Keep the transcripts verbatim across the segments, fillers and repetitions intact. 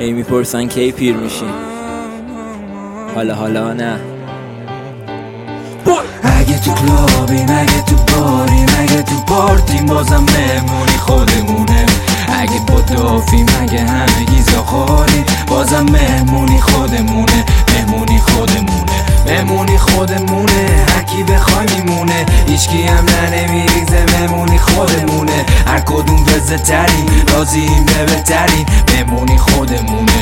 ای میپرسن کی پیر میشین، حالا حالا نه. اگه تو کلابیم، اگه تو باریم، اگه تو پارتیم، بازم مهمونی خودمونه. اگه پدافیم، اگه همه گیزاخاریم، بازم مهمونی خودمونه. مهمونی خودمونه، مهمونی خودمونه. هرکی بخوای میمونه، هیچکی هم نمیریزه. مهمونی خودمونه. هر کدوم بزه ترین، راضیم به بهترین. مهمونی خودمونه.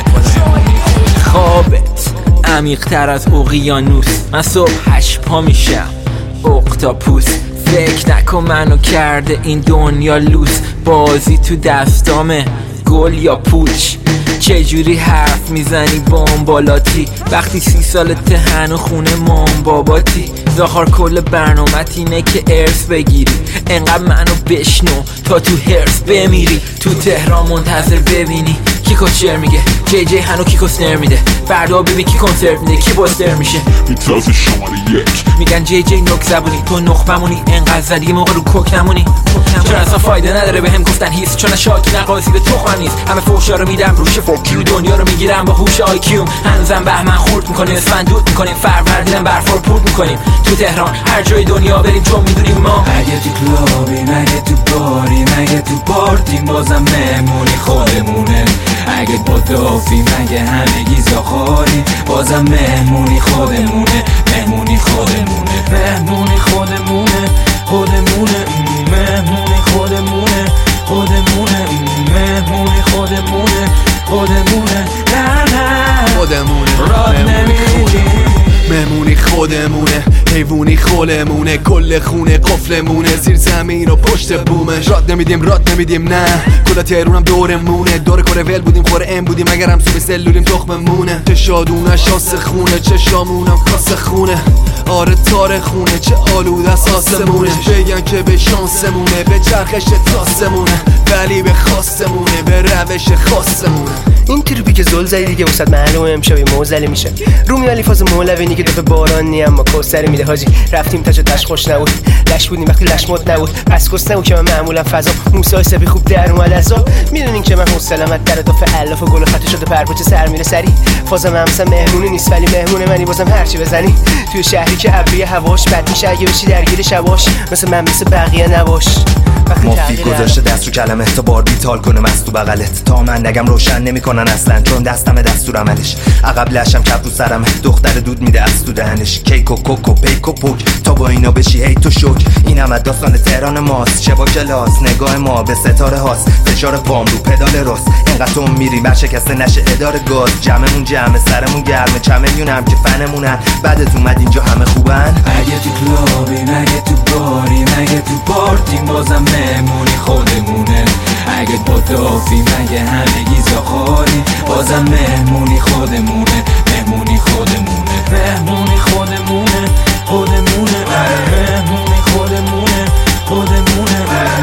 خوابت عمیق تر از اقیانوس، من صبح هشت پا میشم اقتاپوس. فکر نکن منو کرده این دنیا لوس، بازی تو دستامه گل یا پوچ. چجوری حرف میزنی بامبالاتی وقتی سی سال تهن و خونه مام باباتی؟ زاخار کل برنامت اینه که ارث بگیری، انقدر منو بشنو تا تو هرس بمیری. تو تهران منتظر ببینی کی کچر میگه، جی جی هنو کی کسنر میده، فردا ببین کی کنسرت میده، کی باستر میشه. میتراز شماره یک میگن جی جی نک زبونی، تو نخبمونی انقدر زدی موقع رو کوک نمونی. چون اصلا فایده نداره به هم گفتن هیست، چون شاکی نقاسی به تخمم نیست. همه فوشا رو میدم روش فاکیو، دنیا رو میگیرم با هوش آی کیوم. هنوزم بهمن خورد میکنیم، اسفند دود میکنیم، فروردینم برفا رو پود میکنیم. تو تهران هر جای دنیا بریم چون میدونیم ما اگه تو کلابیم، اگه تو باریم، اگه تو پارتیم، بازم مهمونی خودمونه. اگه پدافیم، اگه همه گیزاخاریم، بازم مهمونی خودمونه. مهمونی خودمونه، مهمونی خودمونه. خودمونه، مهمونی خودمونه. خودمونه، مهمونی خودمونه. خودمونه، نه نه خودمونه. راد نمیدیم، مهمونی خودمونه. حیوونی خولمونه، کل خونه قفلمونه، زیر زمین و پشت بومش. راد نمیدیم، راد نمیدیم، نه. کلا تهرونم دورمونه، دور کره ول بودیم، خوره ام بودیم، اگرم سوب سلولیم تخممونه. چه شادونه شاس خونه، چه شامونم کاس خونه. آره تاره خونه، چه آلود اساسمونه. بگن که به شانسمونه، به چرخش تاسمونه، ولی به خواستمونه، به روش خاصمونه. این تریپی که زل زدی دیگه وسط معلومه امشب موزلی میشه. رومی علی فاز مولوینی که دفعه بارانی اما کوسری میده حاجی. رفتیم تا تاش خوش نبود، لش بودیم وقتی لش مد نبود. پس کس نبود که من معمولا فضا موسی سبی خوب در اومد ازا. میدونین که من حوصله‌مت در دفعه الاف و گل خط شده پرپوچ سر میره سری. فازم همسا مهمونی نیست ولی مهمون منی، بازم هرچی بزنی. توی شهری که ابری هواش بد میشه اگه بشی درگیر شواش. مثل من مثل بقیه نباش. مافی گذاشته دست رو کلمه تا بار بیتال کنه مست تو بغلت، تا من نگم روشن نمیکنن اصلا چون دستم دستور عملش. عقب لشم کپ رو سرمه، دختر دود میده از تو دهنش. کیک و کوک و پیک و پوک تا با اینا بشی هی تو شوک. این همه داستان تهران ماست، چه با کلاس نگاه ما به ستاره هاست. فشار پام رو پدال راست، اینقدر تو میری برشکسته نشه اداره گاز. جمعمون جمعه سرمون گرمه، چه میونم که فنمونن. بعدت اومد اینجا همه خوبن. اگه تو کلابیم، اگه تو باریم، اگه تو پارتیم، بازم مهمونی خودمونه. اگه پدافیم، اگه همه گیزاخاریم، بازم مهمونی خودمونه. مهمونی خودمونه، مهمونی خودمونه. خودمونه، مهمونی خودمونه. خودمونه،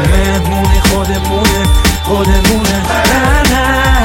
مهمونی خودمونه. خودمونه، نه نه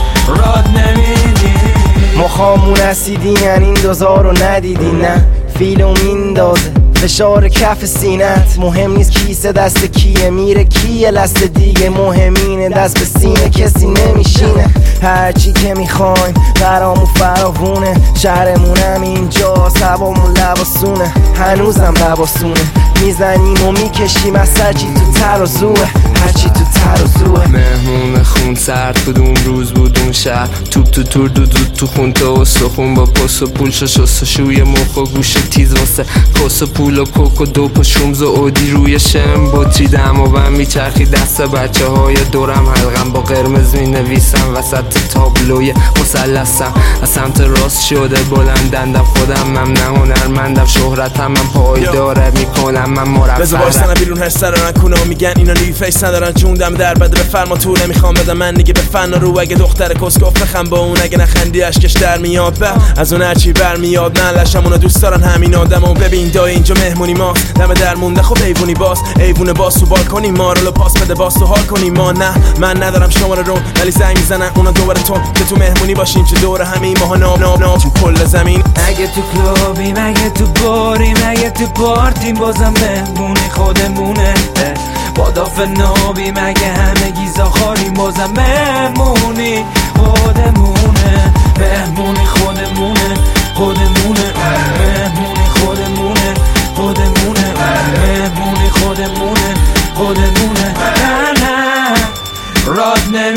راد نمیدیم. مخامون اسیدین این دوزار رو ندیدی نه. فیلو میندازه فشار کف سینت. مهم نیست کیسه دست کیه، میره کیه لست دیگه. مهمینه دست به سینه کسی نمیشینه. هرچی که میخوایم برامون فراوونه. شهرمونم اینجا هوامون لباسونه. هنوزم لباسونه میزنیم و میکشیم از هرچی تو ترازوه. هرچی تو ترازوه. مهمون خون سرد کدوم روز بود اون شهر. توپ تو تور دو دود تو خون تا استخون با پس و پول شو شست و شوی مخ و گوش تیز واسه کس و پول و کوک و دوپ و شومز و اودی روی شم بطری دم و بم میچرخی دست بچه های دورم. حلقم با قرمز می نویسم وسط تابلوی مثلثم. از سمت راست شده بلندندم خودم من نه هنرمندم. شهرتم من پایداره میکنم من مرفرم. بذار باشتنم بیرون هر سر نکنه میگن اینا لیو فیس ندارن جون دم در بده به فرما طوله میخوام بدم من دیگه به فن رو. اگه دختر کسکوف بخم با اون اگه نخندی اشکش در میاد به از اون هرچی برمیاد. من لشم اونو دوست دارن همین آدمو ببین دای اینجا مهمونی ماست. دم در مونده خب ایوونی باز ایوونه باز تو بالکنی ما رو پاس بده باز تو حال کنی ما. نه من ندارم شماره رو ولی زنگ میزنن اونا دوباره تو که تو مهمونی باشین چه دور همین ماها ناب ناب ناب تو کل زمین. اگه تو کلابیم، اگه تو باریم، اگه تو پارتیم، بازم مهمونی خودمونه. با دافه نابیم، اگه همه گیزاخاریم، بازم مهمونی خودمونه.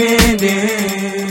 میدیم